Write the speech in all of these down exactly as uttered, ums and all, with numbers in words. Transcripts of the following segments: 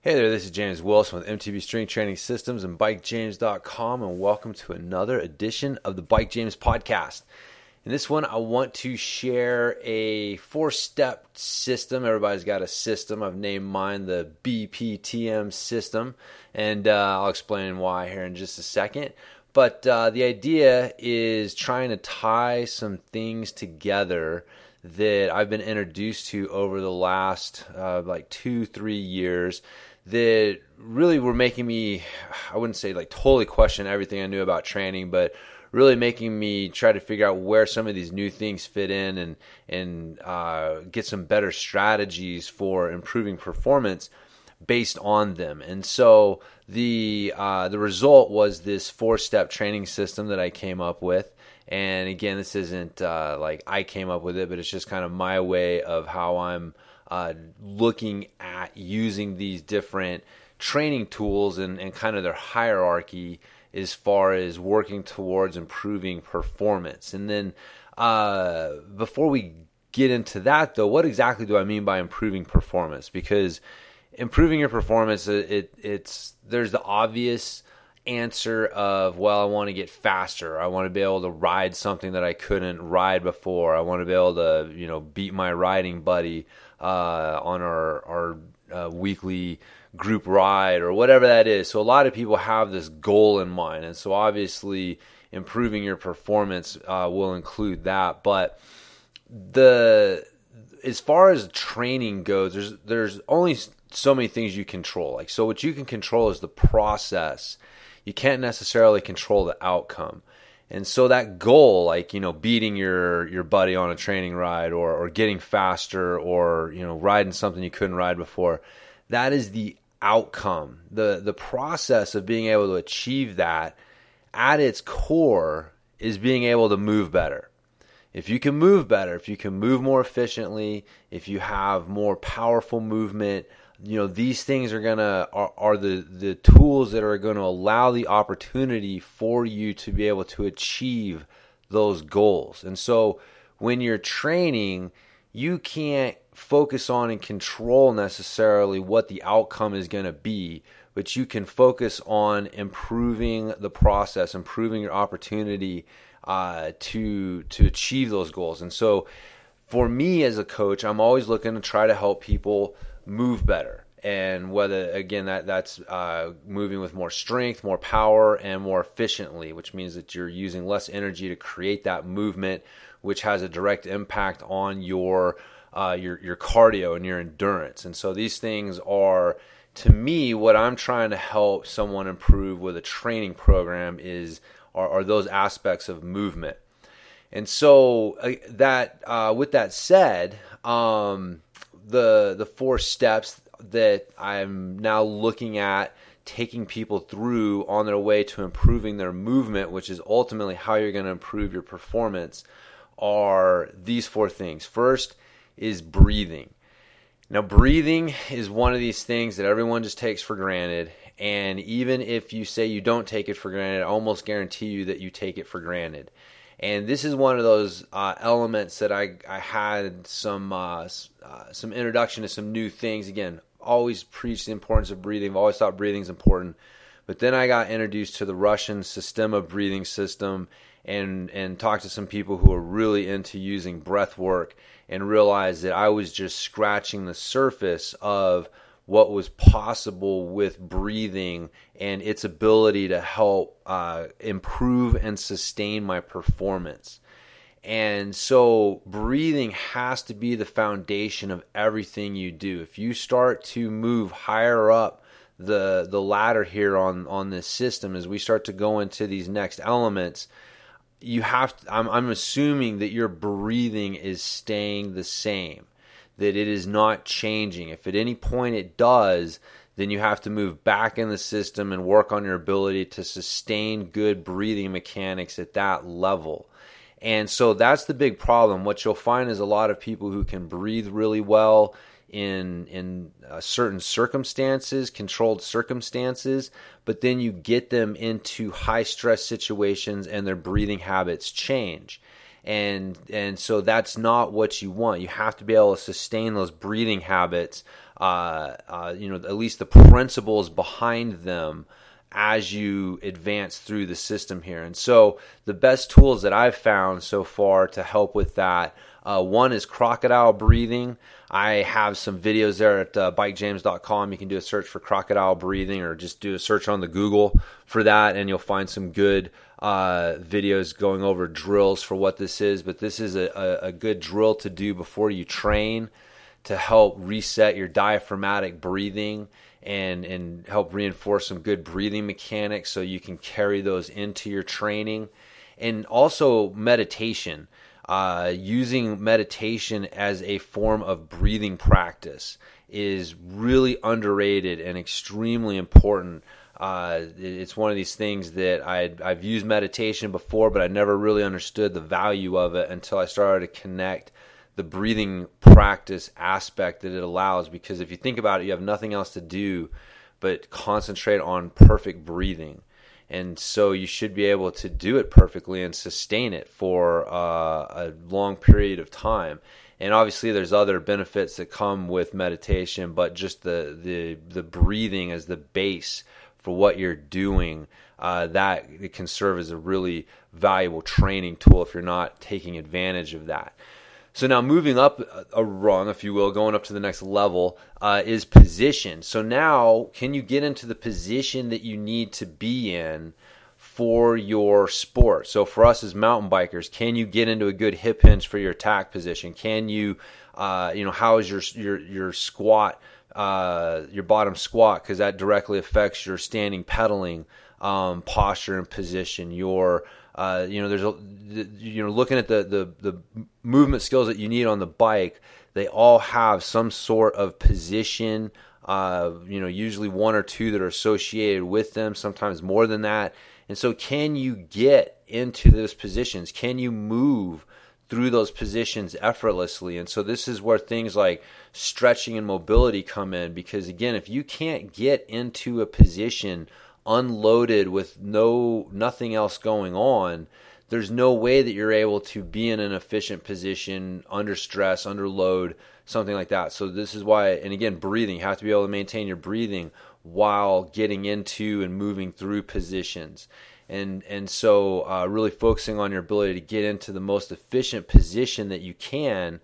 Hey there, this is James Wilson with M T B Strength Training Systems and Bike James dot com, and welcome to another edition of the Bike James Podcast. In this one, I want to share a four-step system. Everybody's got a system. I've named mine the B P T M system, and uh, I'll explain why here in just a second. But uh, the idea is trying to tie some things together that I've been introduced to over the last uh, like two, three years that really were making me, I wouldn't say like totally question everything I knew about training, but really making me try to figure out where some of these new things fit in and and uh, get some better strategies for improving performance based on them. And so the uh, the result was this four-step training system that I came up with. And again, this isn't uh, like I came up with it, but it's just kind of my way of how I'm uh, looking at using these different training tools and, and kind of their hierarchy as far as working towards improving performance. And then uh, before we get into that, though, what exactly do I mean by improving performance? Because improving your performance, it, it it's there's the obvious answer of, well, I want to get faster. I want to be able to ride something that I couldn't ride before. I want to be able to, you know, beat my riding buddy uh, on our our uh, weekly group ride or whatever that is. So a lot of people have this goal in mind, and so obviously improving your performance uh, will include that. But the as far as training goes, there's there's only so many things you control. Like, so what you can control is the process. You can't necessarily control the outcome. And so that goal, like, you know, beating your, your buddy on a training ride or, or getting faster or, you know, riding something you couldn't ride before, that is the outcome. The, the process of being able to achieve that at its core is being able to move better. If you can move better, if you can move more efficiently, if you have more powerful movement, you know, these things are gonna are, are the the tools that are going to allow the opportunity for you to be able to achieve those goals. And so when you're training, you can't focus on and control necessarily what the outcome is going to be, but you can focus on improving the process, improving your opportunity uh, to to achieve those goals. And so for me as a coach, I'm always looking to try to help people move better. And whether, again, that that's uh, moving with more strength, more power, and more efficiently, which means that you're using less energy to create that movement, which has a direct impact on your uh, your your cardio and your endurance. And so these things are, to me, what I'm trying to help someone improve with a training program is are, are those aspects of movement. And so uh, that uh, with that said, um, the the four steps that I'm now looking at taking people through on their way to improving their movement, which is ultimately how you're going to improve your performance, are these four things. First is breathing. Now, breathing is one of these things that everyone just takes for granted. And even if you say you don't take it for granted, I almost guarantee you that you take it for granted. And this is one of those uh, elements that I, I had some uh, uh, some introduction to some new things. Again, always preach the importance of breathing. I've always thought breathing is important. But then I got introduced to the Russian Systema breathing system and, and talked to some people who are really into using breath work and realized that I was just scratching the surface of what was possible with breathing and its ability to help uh, improve and sustain my performance. And so breathing has to be the foundation of everything you do. If you start to move higher up the the ladder here on, on this system, as we start to go into these next elements, you have to, I'm, I'm assuming that your breathing is staying the same, that it is not changing. If at any point it does, then you have to move back in the system and work on your ability to sustain good breathing mechanics at that level. And so that's the big problem. What you'll find is a lot of people who can breathe really well in in uh, certain circumstances, controlled circumstances, but then you get them into high stress situations and their breathing habits change. And and so that's not what you want. You have to be able to sustain those breathing habits uh, uh, you know, at least the principles behind them as you advance through the system here. And so the best tools that I've found so far to help with that, uh, one is crocodile breathing. I have some videos there at uh, bike james dot com. You can do a search for crocodile breathing or just do a search on the Google for that, and you'll find some good uh, videos going over drills for what this is. But this is a, a, a good drill to do before you train to help reset your diaphragmatic breathing and and help reinforce some good breathing mechanics so you can carry those into your training. And also meditation, uh, using meditation as a form of breathing practice is really underrated and extremely important. Uh, it's one of these things that I, I've used meditation before, but I never really understood the value of it until I started to connect the breathing practice aspect that it allows. Because if you think about it, you have nothing else to do but concentrate on perfect breathing. And so you should be able to do it perfectly and sustain it for uh, a long period of time. And obviously there's other benefits that come with meditation, but just the the, the breathing as the base for what you're doing, uh, that it can serve as a really valuable training tool if you're not taking advantage of that. So now moving up a rung, if you will, going up to the next level, uh, is position. So now can you get into the position that you need to be in for your sport? So for us as mountain bikers, can you get into a good hip hinge for your attack position? Can you, uh, you know, how is your your your squat, uh, your bottom squat? Because that directly affects your standing pedaling um, posture and position. Your Uh, you know, there's a, you know, looking at the, the, the movement skills that you need on the bike, they all have some sort of position, uh, you know, usually one or two that are associated with them, sometimes more than that. And so can you get into those positions? Can you move through those positions effortlessly? And so this is where things like stretching and mobility come in, because again, if you can't get into a position unloaded with no nothing else going on, there's no way that you're able to be in an efficient position under stress, under load, something like that. So this is why, and again, breathing, you have to be able to maintain your breathing while getting into and moving through positions. And and so uh, really focusing on your ability to get into the most efficient position that you can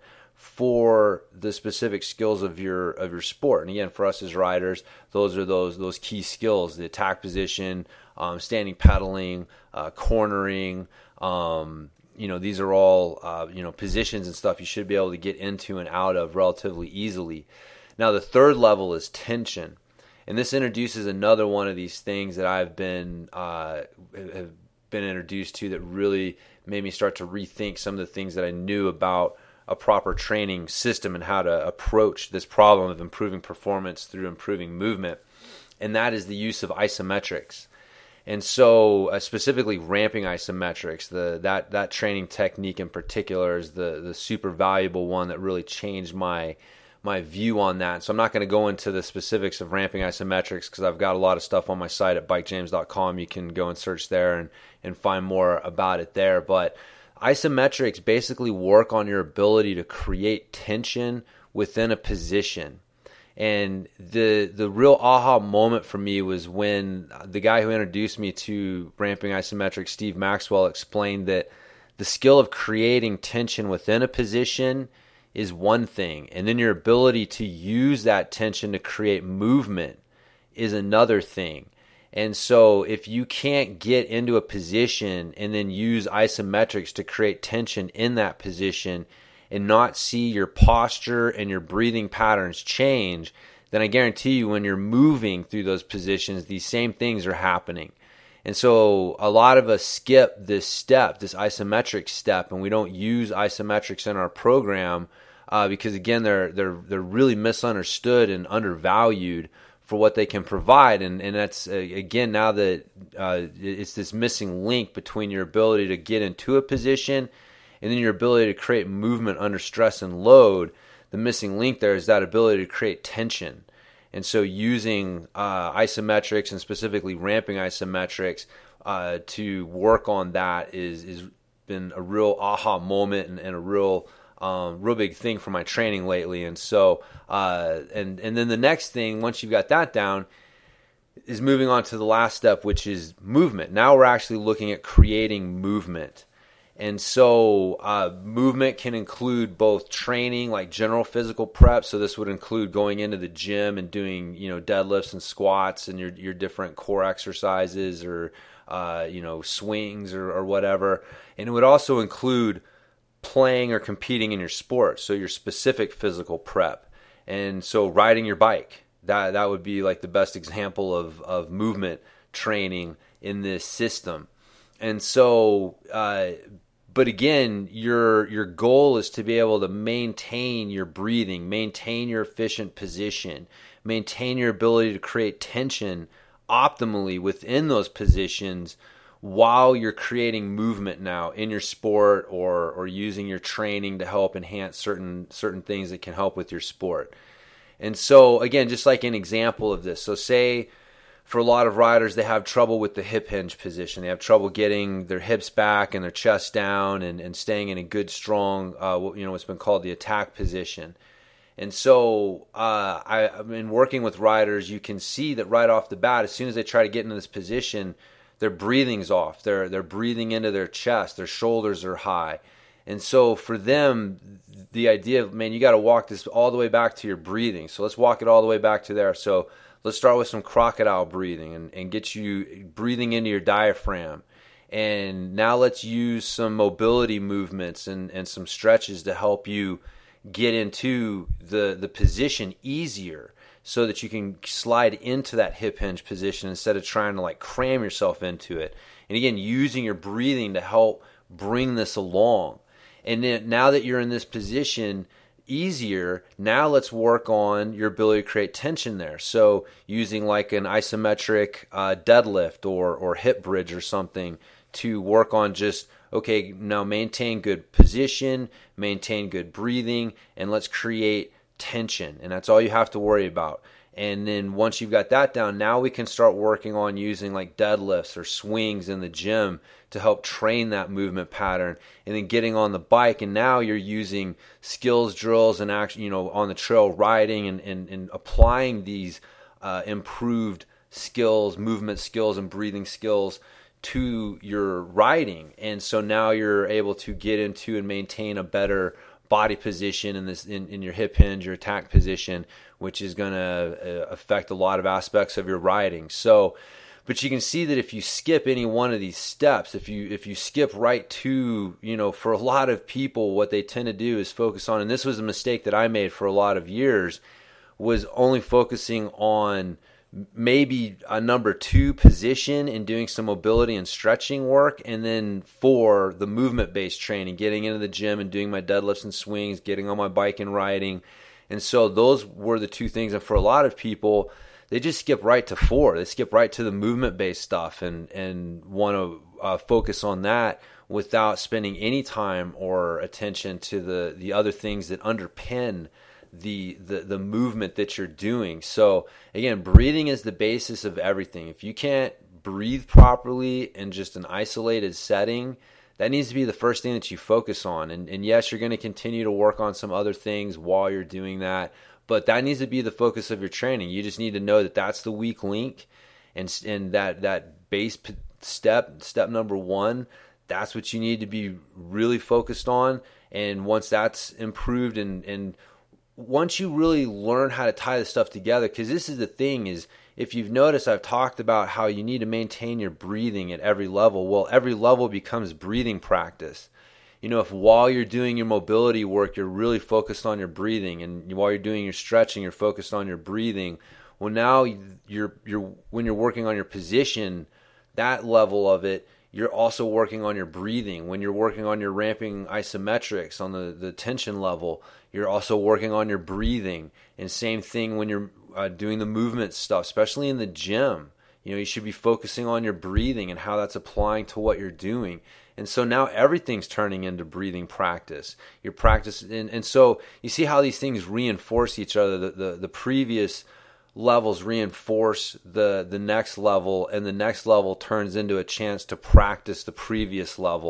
for the specific skills of your of your sport. And again, for us as riders, those are those those key skills: the attack position, um, standing pedaling, uh, cornering. Um, you know, these are all uh, you know positions and stuff you should be able to get into and out of relatively easily. Now, the third level is tension, and this introduces another one of these things that I've been uh, have been introduced to that really made me start to rethink some of the things that I knew about a proper training system and how to approach this problem of improving performance through improving movement, and that is the use of isometrics. And so uh, specifically ramping isometrics, the that that training technique in particular is the the super valuable one that really changed my my view on that. So I'm not going to go into the specifics of ramping isometrics because I've got a lot of stuff on my site at bike james dot com. You can go and search there and and find more about it there. But isometrics basically work on your ability to create tension within a position. And the the real aha moment for me was when the guy who introduced me to ramping isometrics, Steve Maxwell, explained that the skill of creating tension within a position is one thing, and then your ability to use that tension to create movement is another thing. And so if you can't get into a position and then use isometrics to create tension in that position and not see your posture and your breathing patterns change, then I guarantee you when you're moving through those positions, these same things are happening. And so a lot of us skip this step, this isometric step, and we don't use isometrics in our program uh, because, again, they're they're they're really misunderstood and undervalued for what they can provide. And, and that's, uh, again, now that uh, it's this missing link between your ability to get into a position and then your ability to create movement under stress and load. The missing link there is that ability to create tension. And so using uh, isometrics and specifically ramping isometrics uh, to work on that is is been a real aha moment and, and a real um, real big thing for my training lately. And so, uh, and and then the next thing, once you've got that down, is moving on to the last step, which is movement. Now we're actually looking at creating movement. And so uh, movement can include both training, like general physical prep. So this would include going into the gym and doing, you know, deadlifts and squats and your your different core exercises, or uh, you know, swings or, or whatever. And it would also include playing or competing in your sport, so your specific physical prep. And so riding your bike, that that would be like the best example of of movement training in this system. And so, uh, but again, your your goal is to be able to maintain your breathing, maintain your efficient position, maintain your ability to create tension optimally within those positions while you're creating movement now in your sport, or or using your training to help enhance certain certain things that can help with your sport. And so, again, just like an example of this, so say for a lot of riders, they have trouble with the hip hinge position. They have trouble getting their hips back and their chest down, and, and staying in a good, strong, uh, you know, what's been called the attack position. And so, uh, I, I mean, working with riders, you can see that right off the bat, as soon as they try to get into this position, their breathing's off. They're they're breathing into their chest. Their shoulders are high. And so for them, the idea of, man, you got to walk this all the way back to your breathing. So let's walk it all the way back to there. So let's start with some crocodile breathing, and, and get you breathing into your diaphragm. And now let's use some mobility movements and, and some stretches to help you get into the, the position easier, so that you can slide into that hip hinge position instead of trying to like cram yourself into it. And again, using your breathing to help bring this along. And then now that you're in this position easier, now let's work on your ability to create tension there. So using like an isometric uh, deadlift or or hip bridge or something to work on just, okay, now maintain good position, maintain good breathing, and let's create tension. And that's all you have to worry about. And then once you've got that down, now we can start working on using like deadlifts or swings in the gym to help train that movement pattern, and then getting on the bike. And now you're using skills drills and actually, you know, on the trail riding, and, and, and applying these uh, improved skills, movement skills and breathing skills to your riding. And so now you're able to get into and maintain a better body position in this in, in your hip hinge, your attack position, which is going to affect a lot of aspects of your riding. So, but you can see that if you skip any one of these steps, if you if you skip right to, you know, for a lot of people, what they tend to do is focus on, and this was a mistake that I made for a lot of years, was only focusing on maybe a number two position and doing some mobility and stretching work, and then for the movement-based training, getting into the gym and doing my deadlifts and swings, getting on my bike and riding. And so those were the two things. And for a lot of people, they just skip right to four. They skip right to the movement-based stuff and, and want to uh, focus on that without spending any time or attention to the, the other things that underpin the, the the movement that you're doing. So again, breathing is the basis of everything. If you can't breathe properly in just an isolated setting, that needs to be the first thing that you focus on. And, and yes, you're going to continue to work on some other things while you're doing that, but that needs to be the focus of your training. You just need to know that that's the weak link, and and that that base step, step number one, that's what you need to be really focused on. And once that's improved, and and once you really learn how to tie this stuff together, because this is the thing, is if you've noticed, I've talked about how you need to maintain your breathing at every level. Well, every level becomes breathing practice. You know, if while you're doing your mobility work, you're really focused on your breathing, and while you're doing your stretching, you're focused on your breathing. Well, now you're you're when you're working on your position, that level of it, you're also working on your breathing. When you're working on your ramping isometrics on the, the tension level, you're also working on your breathing. And same thing when you're uh, doing the movement stuff, especially in the gym. You know, you should be focusing on your breathing and how that's applying to what you're doing. And so now everything's turning into breathing practice. Your practice, and, and so you see how these things reinforce each other. The, the, the previous levels reinforce the the next level, and the next level turns into a chance to practice the previous level.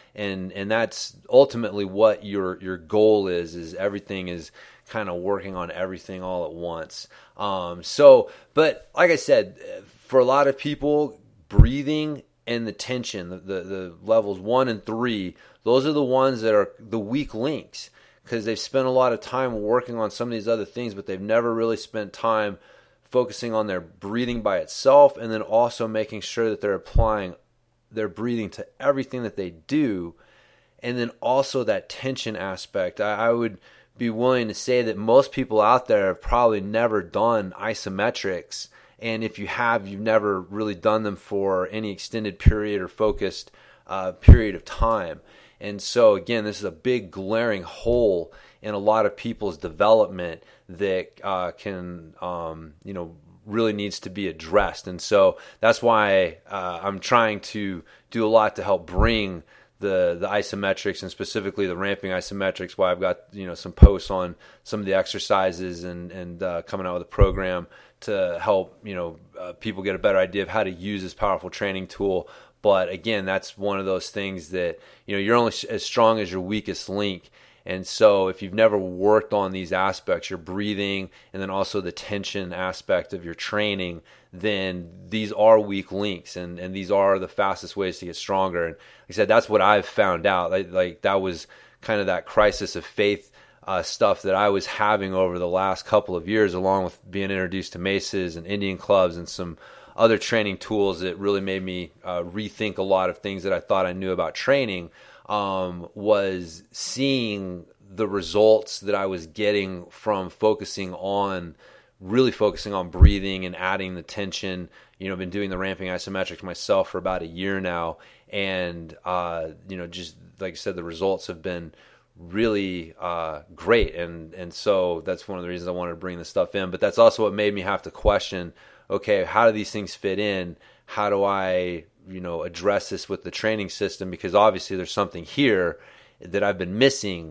And and that's ultimately what your your goal is, is everything is kind of working on everything all at once. Um, so, but like I said, for a lot of people, breathing and the tension, the, the, the levels one and three, those are the ones that are the weak links, because they've spent a lot of time working on some of these other things, but they've never really spent time focusing on their breathing by itself, and then also making sure that they're applying their breathing to everything that they do. And then also that tension aspect. I, I would be willing to say that most people out there have probably never done isometrics. And if you have, you've never really done them for any extended period or focused uh, period of time. And so, again, this is a big glaring hole in a lot of people's development that uh, can, um, you know, really needs to be addressed. And so that's why uh, I'm trying to do a lot to help bring the the isometrics, and specifically the ramping isometrics, why I've got, you know, some posts on some of the exercises and, and uh, coming out with a program to help, you know, uh, people get a better idea of how to use this powerful training tool. But again, that's one of those things that, you know, you're only as strong as your weakest link. And so if you've never worked on these aspects, your breathing, and then also the tension aspect of your training, then these are weak links, and, and these are the fastest ways to get stronger. And like I said, that's what I've found out. Like, like that was kind of that crisis of faith uh, stuff that I was having over the last couple of years, along with being introduced to maces and Indian clubs and some other training tools that really made me uh, rethink a lot of things that I thought I knew about training. Um, was seeing the results that I was getting from focusing on, really focusing on breathing and adding the tension. You know, I've been doing the ramping isometrics myself for about a year now. And, uh, you know, just like I said, the results have been really uh, great. And, and so that's one of the reasons I wanted to bring this stuff in. But that's also what made me have to question, okay, how do these things fit in? How do I, you know, address this with the training system? Because obviously there's something here that I've been missing.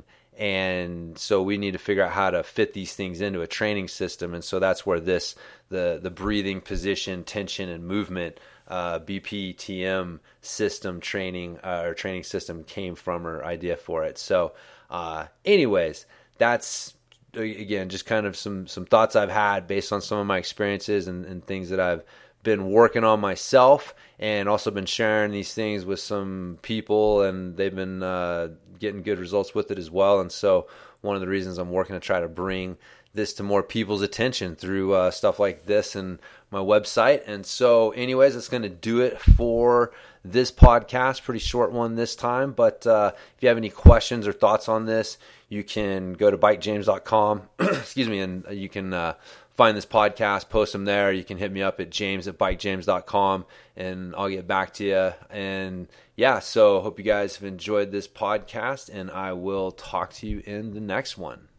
And so we need to figure out how to fit these things into a training system. And so that's where this, the, the breathing, position, tension, and movement, uh, B P T M system training, uh, or training system came from, or idea for it. So, uh, anyways, that's, again, just kind of some, some thoughts I've had based on some of my experiences and, and things that I've been working on myself, and also been sharing these things with some people, and they've been uh, getting good results with it as well. And so one of the reasons I'm working to try to bring this to more people's attention through uh, stuff like this and my website. And so anyways, that's going to do it for this podcast. Pretty short one this time, but uh, if you have any questions or thoughts on this, you can go to bike james dot com, excuse me, and you can uh, find this podcast, post them there. You can hit me up at james at bike james dot com, and I'll get back to you. And yeah, so hope you guys have enjoyed this podcast, and I will talk to you in the next one.